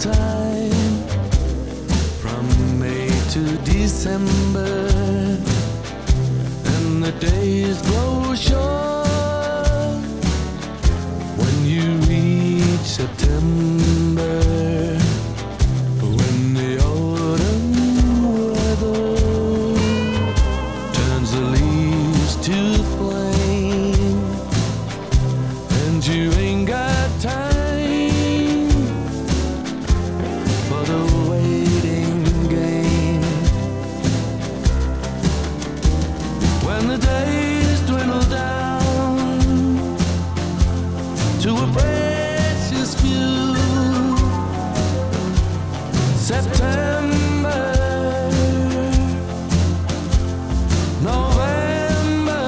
time from May to December, and the days grow short when you reach September, when the autumn weather turns the leaves to flame, and you ain't got time for the waiting game. When the days dwindle down to a precious few, September, November,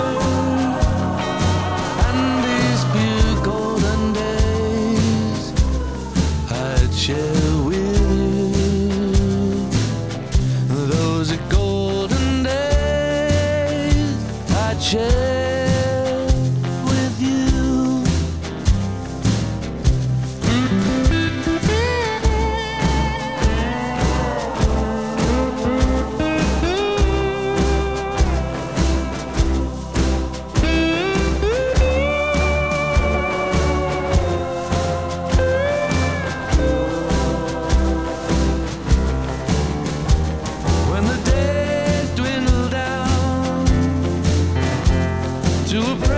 and these few golden days I'd share with you. Those are golden days I'd share with you. When the days dwindle down to a